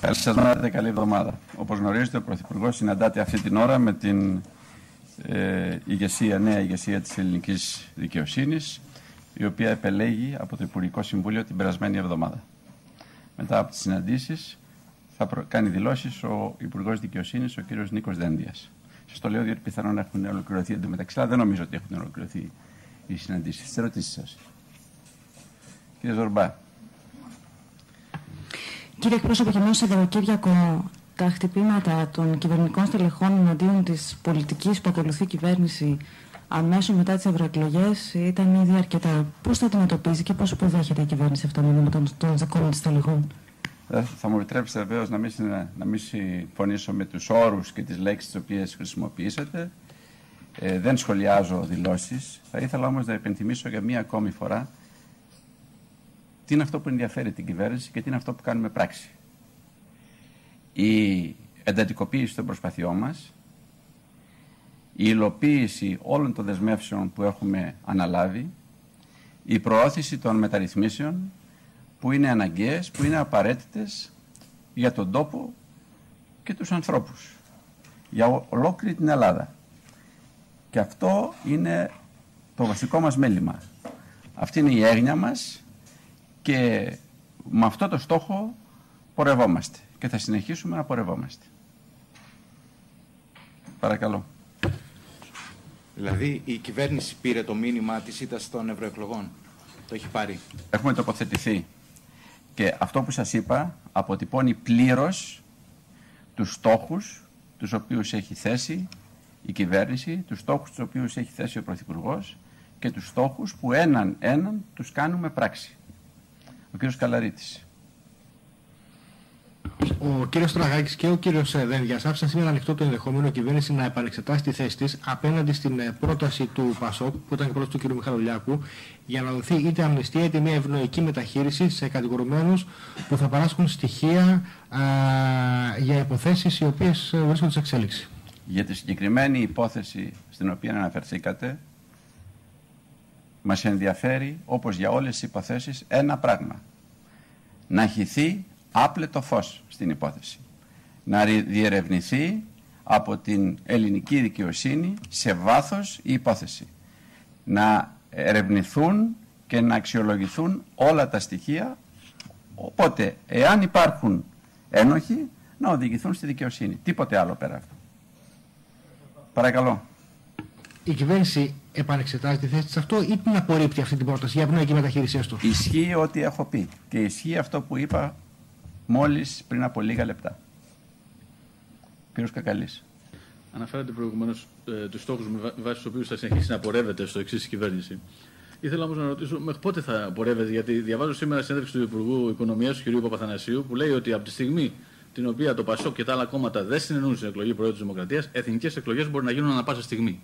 Καλησπέρα, καλή εβδομάδα. Όπως γνωρίζετε, ο Πρωθυπουργός συναντάται αυτή την ώρα με την νέα ηγεσία της ελληνικής δικαιοσύνης, η οποία επελέγει από το Υπουργικό Συμβούλιο την περασμένη εβδομάδα. Μετά από τις συναντήσεις θα κάνει δηλώσεις ο Υπουργός Δικαιοσύνης, ο κ. Νίκος Δένδιας. Σας το λέω διότι πιθανόν έχουν ολοκληρωθεί εντωμεταξύ, αλλά δεν νομίζω ότι έχουν ολοκληρωθεί οι συναντήσεις. Τις ερωτήσεις σας. Κύριε Ζορμπά. Κύριε εκπρόσωπε, και μέσα στο Σαββατοκύριακο τα χτυπήματα των κυβερνητικών στελεχών εναντίον της πολιτικής που ακολουθεί η κυβέρνηση αμέσως μετά τις ευρωεκλογές ήταν ήδη αρκετά. Πώς το αντιμετωπίζει και πώς υποδέχεται η κυβέρνηση αυτά με των δεκών στελεχών? Θα μου επιτρέψετε βεβαίως να μην συμφωνήσω με τους όρους και τις λέξεις τις οποίες χρησιμοποιήσατε. Δεν σχολιάζω δηλώσεις. Θα ήθελα όμως να υπενθυμίσω για μία ακόμη φορά τι είναι αυτό που ενδιαφέρει την κυβέρνηση και τι είναι αυτό που κάνουμε πράξη. Η εντατικοποίηση των προσπαθειών μας, η υλοποίηση όλων των δεσμεύσεων που έχουμε αναλάβει, η προώθηση των μεταρρυθμίσεων που είναι αναγκαίες, που είναι απαραίτητες για τον τόπο και τους ανθρώπους, για ολόκληρη την Ελλάδα. Και αυτό είναι το βασικό μας μέλημα. Αυτή είναι η έγνοια μας και με αυτό το στόχο πορευόμαστε και θα συνεχίσουμε να πορευόμαστε. Παρακαλώ. Δηλαδή η κυβέρνηση πήρε το μήνυμα της ήττας των ευρωεκλογών. Το έχει πάρει. Έχουμε τοποθετηθεί. Και αυτό που σας είπα αποτυπώνει πλήρως τους στόχους τους οποίους έχει θέσει η κυβέρνηση, τους στόχους τους οποίους έχει θέσει ο Πρωθυπουργός και τους στόχους που έναν τους κάνουμε πράξη. Ο κύριος Καλαρίτης. Ο κύριος Τραγάκης και ο κύριος Δένδιας άφησαν σήμερα ανοιχτό το ενδεχόμενο η κυβέρνηση να επανεξετάσει τη θέση της απέναντι στην πρόταση του ΠΑΣΟΚ, που ήταν και πρόταση του κ. Μιχαλολιάκου, για να δοθεί είτε αμνηστία είτε μια ευνοϊκή μεταχείριση σε κατηγορουμένους που θα παράσχουν στοιχεία για υποθέσεις οι οποίες βρίσκονται σε εξέλιξη. Για τη συγκεκριμένη υπόθεση στην οποία αναφερθήκατε, μας ενδιαφέρει, όπως για όλες τις υποθέσεις, ένα πράγμα. Να χυθεί άπλετο φως στην υπόθεση. Να διερευνηθεί από την ελληνική δικαιοσύνη σε βάθος η υπόθεση. Να ερευνηθούν και να αξιολογηθούν όλα τα στοιχεία, οπότε εάν υπάρχουν ένοχοι να οδηγηθούν στη δικαιοσύνη. Τίποτε άλλο πέρα αυτό. Παρακαλώ. Η κυβέρνηση επανεξετάζει τη θέση της αυτό ή την απορρίπτει αυτή την πρόταση για ευνοϊκή μεταχείρισή του? Ισχύει ό,τι έχω πει και ισχύει αυτό που είπα μόλις πριν από λίγα λεπτά. Κύριος Κακαλής. Αναφέρατε προηγουμένως τους στόχους με βάση τους οποίους θα συνεχίσει να πορεύεται στο εξής κυβέρνηση. Ήθελα όμως να ρωτήσω μέχρι πότε θα πορεύεται, γιατί διαβάζω σήμερα συνέντευξη του Υπουργού Οικονομίας, του κ. Παπαθανασίου, που λέει ότι από τη στιγμή την οποία το ΠΑΣΟΚ και τα άλλα κόμματα δεν συνεννούν στην εκλογή Προέδρου της Δημοκρατίας, εθνικές εκλογές μπορεί να γίνουν ανά πάσα στιγμή.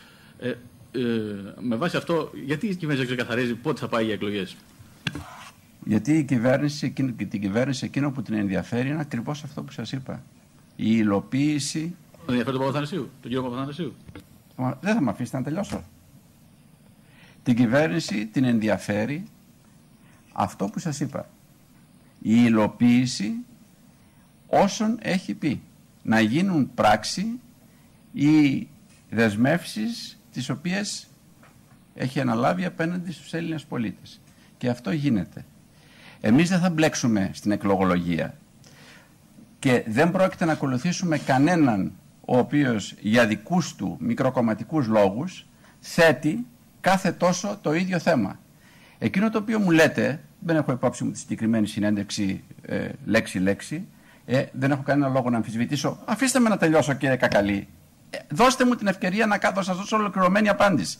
Με βάση αυτό, γιατί η κυβέρνηση δεν ξεκαθαρίζει πότε θα πάει για εκλογές? Γιατί την κυβέρνηση εκείνο που την ενδιαφέρει είναι ακριβώς αυτό που σας είπα. Η υλοποίηση. Δεν ενδιαφέρει τον Παπαθανασίου, τον κύριο Παπαθανασίου? Δεν θα με αφήσετε να τελειώσω. Την κυβέρνηση την ενδιαφέρει αυτό που σας είπα. Η υλοποίηση όσων έχει πει. Να γίνουν πράξη οι δεσμεύσεις τις οποίες έχει αναλάβει απέναντι στους Έλληνες πολίτες. Και αυτό γίνεται. Εμείς δεν θα μπλέξουμε στην εκλογολογία και δεν πρόκειται να ακολουθήσουμε κανέναν ο οποίος για δικούς του μικροκομματικούς λόγους θέτει κάθε τόσο το ίδιο θέμα. Εκείνο το οποίο μου λέτε, δεν έχω υπόψη μου τη συγκεκριμένη συνέντευξη λέξη-λέξη, δεν έχω κανένα λόγο να αμφισβητήσω. Αφήστε με να τελειώσω, κύριε Κακαλή. Δώστε μου την ευκαιρία να σας δώσω ολοκληρωμένη απάντηση.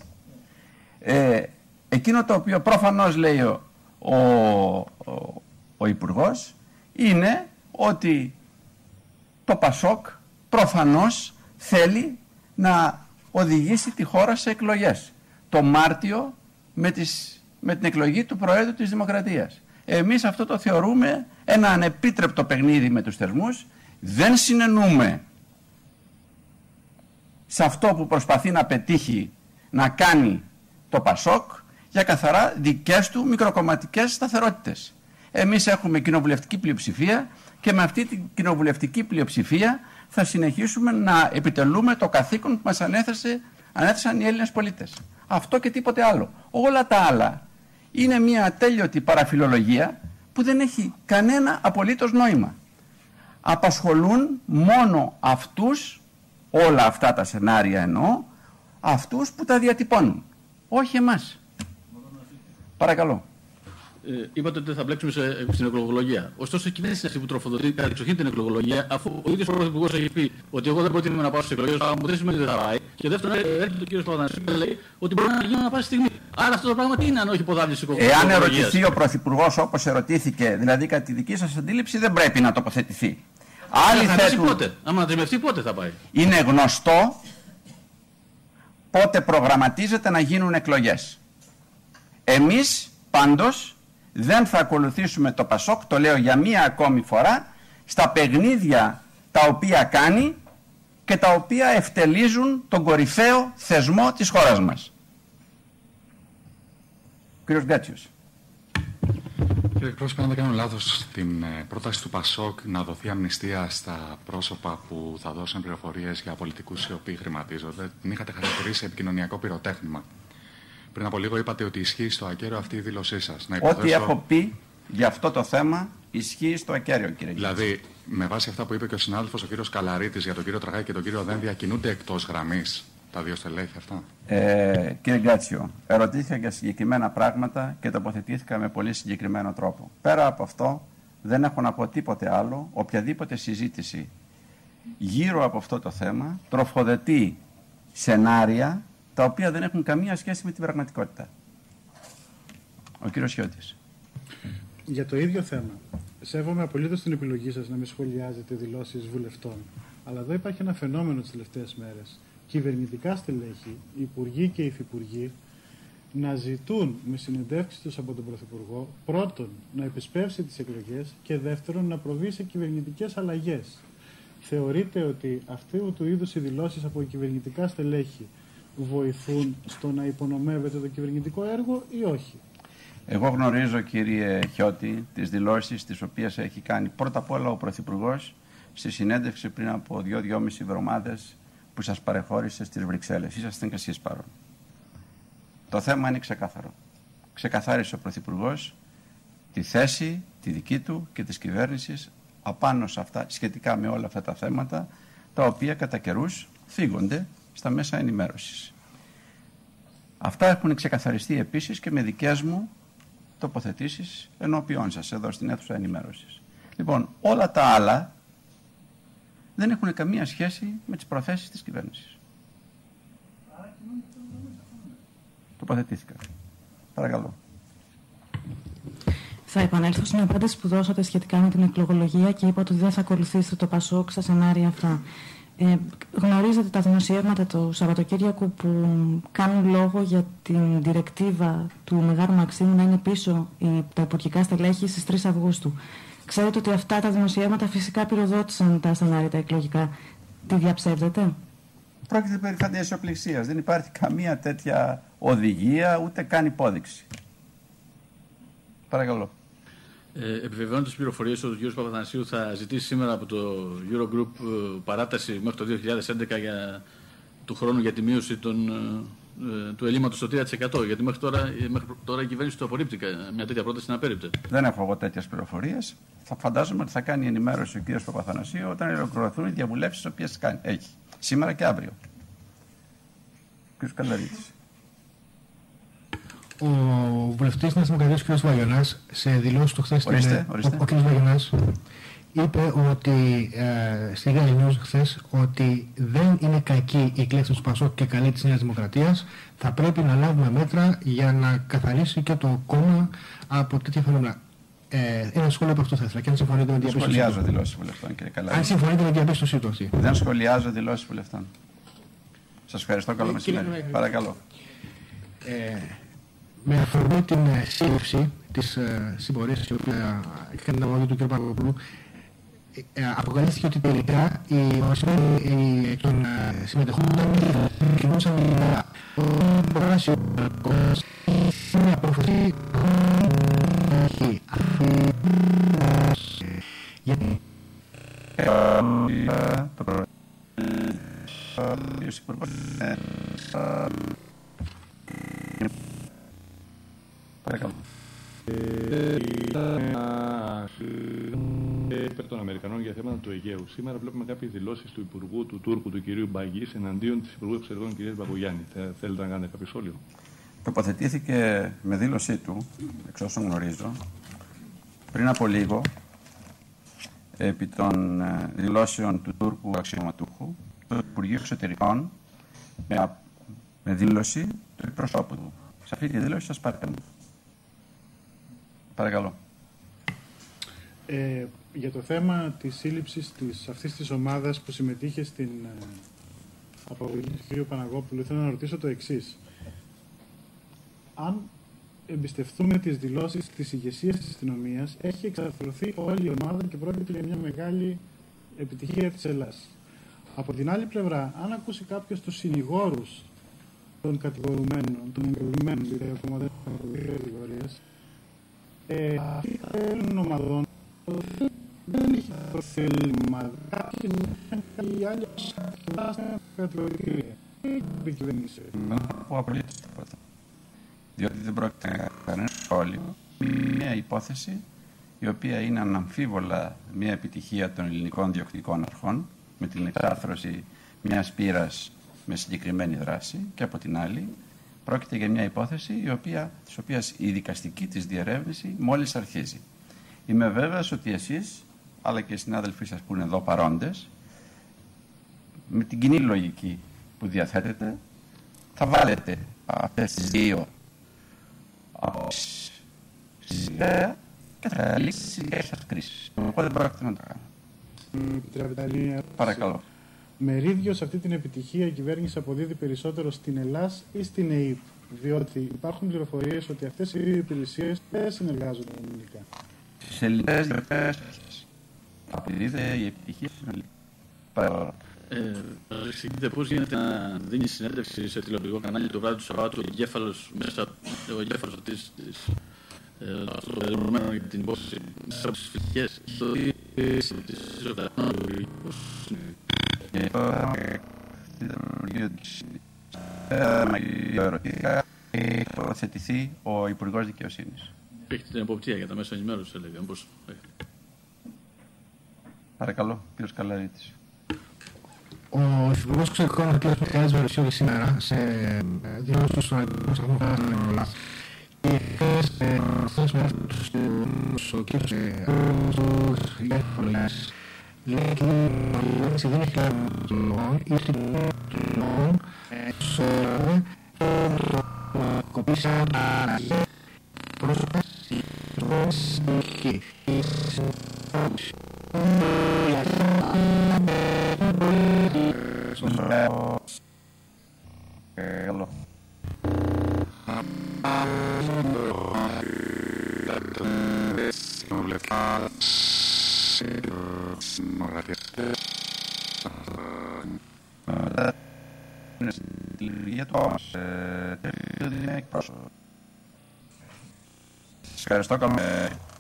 Εκείνο το οποίο προφανώς λέει ο Υπουργός είναι ότι το ΠΑΣΟΚ προφανώς θέλει να οδηγήσει τη χώρα σε εκλογές το Μάρτιο με την εκλογή του Προέδρου της Δημοκρατίας. Εμείς αυτό το θεωρούμε ένα ανεπίτρεπτο παιχνίδι με τους θεσμούς. Δεν συνεννούμε σε αυτό που προσπαθεί να πετύχει να κάνει το ΠΑΣΟΚ για καθαρά δικές του μικροκομματικές σταθερότητες. Εμείς έχουμε κοινοβουλευτική πλειοψηφία και με αυτή την κοινοβουλευτική πλειοψηφία θα συνεχίσουμε να επιτελούμε το καθήκον που μας ανέθεσαν οι Έλληνες πολίτες. Αυτό και τίποτε άλλο. Όλα τα άλλα είναι μια ατέλειωτη παραφιλολογία που δεν έχει κανένα απολύτως νόημα. Απασχολούν μόνο αυτούς, όλα αυτά τα σενάρια εννοώ, αυτούς που τα διατυπώνουν. Όχι εμάς. Παρακαλώ. Είπατε ότι δεν θα μπλέξουμε στην εκλογολογία. Ωστόσο, η κυβέρνηση είναι αυτή που τροφοδοτεί κατεξοχήν την εκλογολογία, αφού ο ίδιος ο Πρωθυπουργός έχει πει ότι εγώ δεν προτείνω να πάω στις εκλογές, αλλά μου δεν σημαίνει ότι δεν θα πάει. Και δεύτερον, έρχεται ο κ. Παπαθανασίου και λέει ότι μπορεί να γίνει ανά πάση στιγμή. Άρα αυτό το πράγμα τι είναι, αν όχι υποδάβληση εκλογολογίας? Εάν ερωτηθεί ο Πρωθυπουργός όπως ερωτήθηκε, δηλαδή κατά τη δική σας αντίληψη, δεν πρέπει να τοποθετηθεί. Άλλοι θέτουν. Πότε? Άμα να δεσμευτεί, πότε θα πάει? Είναι γνωστό πότε προγραμματίζεται να γίνουν εκλογές. Εμείς πάντως δεν θα ακολουθήσουμε το ΠΑΣΟΚ, το λέω για μία ακόμη φορά, στα παιχνίδια τα οποία κάνει και τα οποία ευτελίζουν τον κορυφαίο θεσμό της χώρας μας. Κύριος Γκάτσιος. Κύριε εκπρόσωπε, αν δεν κάνω λάθος, στην πρόταση του ΠΑΣΟΚ να δοθεί αμνηστία στα πρόσωπα που θα δώσουν πληροφορίες για πολιτικούς οι οποίοι χρηματίζονται, την είχατε χαρακτηρίσει επικοινωνιακό πυροτέχνημα. Πριν από λίγο είπατε ότι ισχύει στο ακέραιο αυτή η δήλωσή σας. Ό,τι έχω πει για αυτό το θέμα ισχύει στο ακέραιο, κύριε. Δηλαδή, με βάση αυτά που είπε και ο συνάδελφος ο κύριος Καλαρίτης για τον κύριο Τραγάκη και τον κύριο Δένδια, κινούνται εκτός γραμμής τα δύο στελέχη αυτά? Κύριε Γκάτσιο, ερωτήθηκα για συγκεκριμένα πράγματα και τοποθετήθηκα με πολύ συγκεκριμένο τρόπο. Πέρα από αυτό, δεν έχω να πω τίποτε άλλο. Οποιαδήποτε συζήτηση γύρω από αυτό το θέμα τροφοδοτεί σενάρια τα οποία δεν έχουν καμία σχέση με την πραγματικότητα. Ο κύριος Χιώτης. Για το ίδιο θέμα. Σέβομαι απολύτως την επιλογή σας να μην σχολιάζετε δηλώσεις βουλευτών. Αλλά εδώ υπάρχει ένα φαινόμενο τις τελευταίες μέρες. Κυβερνητικά στελέχη, υπουργοί και υφυπουργοί, να ζητούν με συνεντεύξεις τους από τον Πρωθυπουργό, πρώτον, να επισπεύσει τις εκλογές και δεύτερον, να προβεί σε κυβερνητικές αλλαγές. Θεωρείτε ότι αυτού του είδους οι δηλώσεις από κυβερνητικά στελέχη βοηθούν στο να υπονομεύεται το κυβερνητικό έργο ή όχι? Εγώ γνωρίζω, κύριε Χιώτη, τις δηλώσεις τις οποίες έχει κάνει πρώτα απ' όλα ο Πρωθυπουργός στη συνέντευξη πριν από 2-2,5 εβδομάδες που σας παρεχώρησε στις Βρυξέλλες. Ήσασταν και εσείς παρόν. Το θέμα είναι ξεκάθαρο. Ξεκαθάρισε ο Πρωθυπουργός τη θέση, τη δική του και της κυβέρνησης απάνω σε αυτά, σχετικά με όλα αυτά τα θέματα, τα οποία κατά καιρούς φύγονται στα μέσα ενημέρωσης. Αυτά έχουν ξεκαθαριστεί επίσης και με δικές μου τοποθετήσεις ενώπιόν σας εδώ στην αίθουσα ενημέρωσης. Λοιπόν, όλα τα άλλα δεν έχουν καμία σχέση με τις προθέσεις της κυβέρνησης. Τοποθετήθηκα. Παρακαλώ. Θα επανέλθω στην απάντηση που δώσατε σχετικά με την εκλογολογία και είπατε ότι δεν θα ακολουθήσετε το ΠΑΣΟΚ στα σενάρια αυτά. Γνωρίζετε τα δημοσιεύματα του Σαββατοκύριακου που κάνουν λόγο για την διρεκτίβα του Μεγάλου Μαξίμου να είναι πίσω τα υπουργικά στελέχη στις 3 Αυγούστου. Ξέρετε ότι αυτά τα δημοσιεύματα φυσικά πυροδότησαν τα σενάρια τα εκλογικά. Τι διαψεύδετε? Πρόκειται περί φαντασιοπληξίας. Δεν υπάρχει καμία τέτοια οδηγία, ούτε καν υπόδειξη. Παρακαλώ. Επιβεβαιώνοντας τις πληροφορίες ότι ο κ. Παπαθανασίου θα ζητήσει σήμερα από το Eurogroup παράταση μέχρι το 2011 του χρόνου για τη μείωση του ελλείμματος στο 3%. Γιατί μέχρι τώρα η κυβέρνηση το απορρίπτει. Μια τέτοια πρόταση είναι απέρριπτε. Δεν έχω εγώ τέτοιες πληροφορίες. Θα φαντάζομαι ότι θα κάνει ενημέρωση ο κ. Παπαθανασίου όταν ολοκληρωθούν οι διαβουλεύσεις τις οποίες έχει. Σήμερα και αύριο. Κ. Καλαρίτης. Ο βουλευτής της Δημοκρατίας, κ. Βαγιανάς, σε δηλώσεις του χθες, ο κ. Βαγιανάς είπε ότι στη Daily News χθες ότι δεν είναι κακή η κλέφτη του ΠΑΣΟΚ και καλή της Νέας Δημοκρατίας. Θα πρέπει να λάβουμε μέτρα για να καθαρίσει και το κόμμα από τέτοια φαινόμενα. Ένα σχόλιο από αυτό θα ήθελα. Και αν συμφωνείτε με την διαπίστωση. Δεν σχολιάζω δηλώσεις βουλευτών, κύριε Καλαρίτη. Αν συμφωνείτε με την διαπίστωσή του αυτή. Δεν σχολιάζω δηλώσεις βουλευτών. Σας ευχαριστώ. Καλό μεσημέρι. Παρακαλώ. Με αφορμή την σύλληψη της συμπορίας η οποία έκανε την αγωγή του κ. Παπαδοπούλου, αποκαλύφθηκε ότι τελικά οι ορισμένοι των συμμετεχόντων κινούσαν μια πρόφαση Παρακαλώ. Υπέρ των Αμερικανών για θέματα του Αιγαίου. Σήμερα βλέπουμε κάποιες δηλώσεις του Υπουργού του Τούρκου, του κυρίου Μπαγής, εναντίον της Υπουργού Εξωτερικών κυρίας Μπακογιάννη. Θέλετε να κάνετε κάποιο σχόλιο? Τοποθετήθηκε με δήλωσή του, εξ όσων γνωρίζω, πριν από λίγο, επί των δηλώσεων του Τούρκου αξιωματούχου, του Υπουργείου Εξωτερικών, με δήλωση του εκπροσώπου του. Σε αυτή τη δήλωση σας παρακαλώ. Παρακαλώ. Για το θέμα της σύλληψης αυτής της ομάδας που συμμετείχε στην απαγωγή του κ. Παναγόπουλου, ήθελα να ρωτήσω το εξής. Αν εμπιστευτούμε τις δηλώσεις της ηγεσίας της αστυνομίας, έχει εξαρθρωθεί όλη η ομάδα και πρόκειται για μια μεγάλη επιτυχία της Ελλάδας. Από την άλλη πλευρά, αν ακούσει κάποιος τους συνηγόρους των κατηγορουμένων, των εγκρινημένων, δηλαδή ακόμα δεν έχουν κατηγορίες, αυτοί θέλουν ομαδών, δεν έχει προθέλημα. Κάποιοι άλλοι κατηγορία. Δεν κυβερνήσει. Από απολύτως τίποτα. Διότι δεν πρόκειται να κανένα σχόλιο. Μια υπόθεση η οποία είναι αναμφίβολα μια επιτυχία των ελληνικών διοκτικών αρχών με την εξάρθρωση μιας πύρας με συγκεκριμένη δράση, και από την άλλη πρόκειται για μια υπόθεση της οποίας η δικαστική της διερεύνηση μόλις αρχίζει. Είμαι βέβαιος ότι εσείς, αλλά και οι συνάδελφοί σας που είναι εδώ παρόντες, με την κοινή λογική που διαθέτετε, θα βάλετε αυτές τις δύο απόψεις και θα λύσει τις δικές σας κρίσεις. Εγώ δεν πρόκειται να το κάνω. Παρακαλώ. Μερίδιο σε αυτή την επιτυχία η κυβέρνηση αποδίδει περισσότερο στην ΕΛΑΣ ή στην ΕΙΠ? Διότι υπάρχουν πληροφορίες ότι αυτές οι δύο υπηρεσίες δεν συνεργάζονται ελληνικά. Στις ελληνικές διορθώσεις αποδίδεται η επιτυχία στην Ελλάδα. Παρακαλώ. Εξηγείτε πώς γίνεται να δίνει συνέντευξη σε τηλεοπτικό κανάλι το βράδυ του Σαββάτου ο εγκέφαλος αυτής της δεδομένων για την υπόθεση μέσα από τις φυλακές έχει τοποθετηθεί ο Υπουργός Δικαιοσύνης. Έχετε την εποπτεία για τα μέσα ενημέρωσης, έλεγα. Παρακαλώ, κύριος Καλαρίτης. Ο Υπουργός Εξωτερικών κ. Μιχαήλ Βελισσιώτη σήμερα σε δηλώσεις του στον Αγγλικό Σταθμό Φανόλα και χθες με ο κ. Γιάννης λέει ότι η κυβέρνηση δεν έχει λάβει των λόγων ή στην των λόγων στο έργο το κοπήσαν πρόσωπα στην κυβέρνηση Ευχαριστώ.